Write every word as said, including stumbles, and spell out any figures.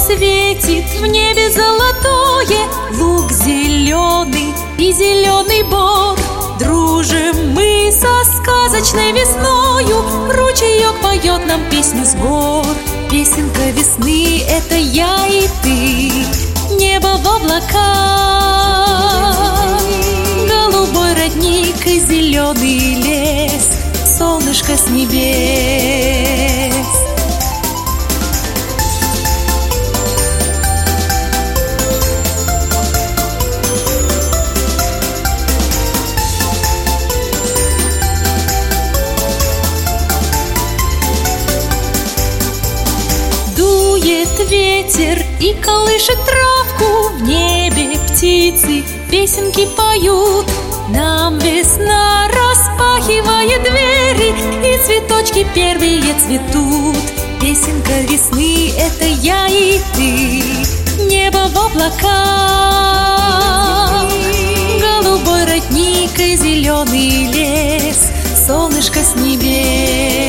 светит в небе золотое, луг зеленый и зеленый бор. Дружим мы со сказочной весною, ручеек поет нам песню сбор. Песенка весны — это я и ты, небо в облаках, голубой родник и зеленый лес, солнышко с небес. Ветер и колышет травку, в небе птицы песенки поют. Нам весна распахивает двери, и цветочки первые цветут. Песенка весны — это я и ты, небо в облаках, голубой родник и зеленый лес, солнышко с небес.